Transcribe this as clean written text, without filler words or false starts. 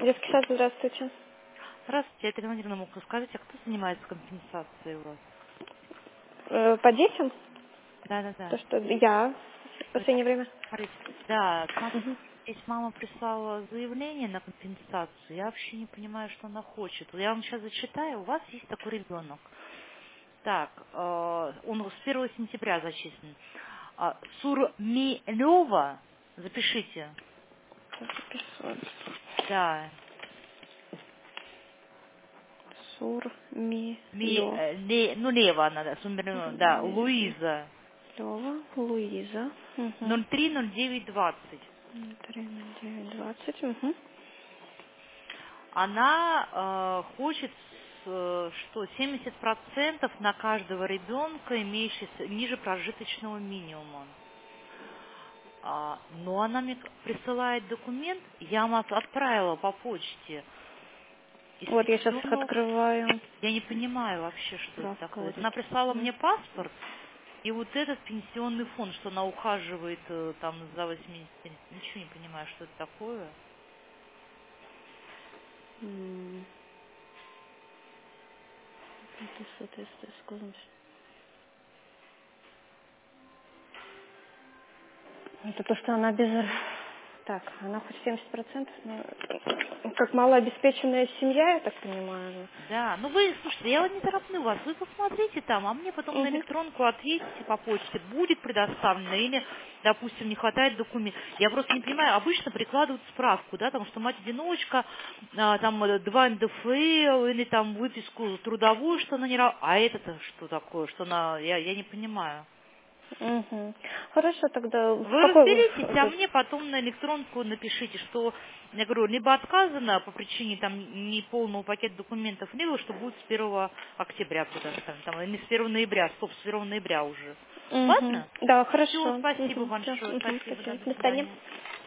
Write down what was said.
Детский сад, здравствуйте. Здравствуйте, это Галина Владимировна Мокрова. Скажите, а кто занимается компенсацией у вас? По детям? Да. То, что я в последнее время. Смотрите, да, смотрите, Мгм. здесь мама прислала заявление на компенсацию. Я вообще не понимаю, что она хочет. Я вам сейчас зачитаю. У вас есть такой ребенок. Так, он с 1 сентября зачислен. Сурмилева, запишите. Так, записываю. Да, Сурмилёва. Лева она, да, Сурмилева, да, Луиза, Луиза. Угу. 030920. 30920. Угу. Она хочет, что 70% на каждого ребенка, имеющийся ниже прожиточного минимума. Но она мне присылает документ, я вам отправила по почте. Вот я сейчас их Исключено, открываю. я не понимаю вообще, что это Справка такое. о Она прислала детстве. мне паспорт и вот этот пенсионный фонд, что она ухаживает там за 80. Ничего не понимаю, что это такое. М. Это соответствие с козом. Это то, что она без... Так, она хоть 70%, но как малообеспеченная семья, я так понимаю. Да, ну вы, слушайте, я не тороплю вас, вы посмотрите там, а мне потом на Угу. электронку ответите по почте, будет предоставлено или, допустим, не хватает документов. Я просто не понимаю, обычно прикладывают справку, да, там, что мать-одиночка, там 2 НДФЛ или там выписку трудовую, что она не... А это-то что такое, что она... Я не понимаю. Угу. Хорошо, тогда в Вы какой... разберитесь, а мне потом на электронку напишите, что, я говорю, либо отказано по причине там неполного пакета документов, либо что будет с 1 октября предоставлено, там, или с 1 ноября, с 1 ноября уже. Угу. Ладно? Да, Все, хорошо. спасибо Угу. Все. большое, Угу. спасибо, да, Спасибо. до До свидания. свидания.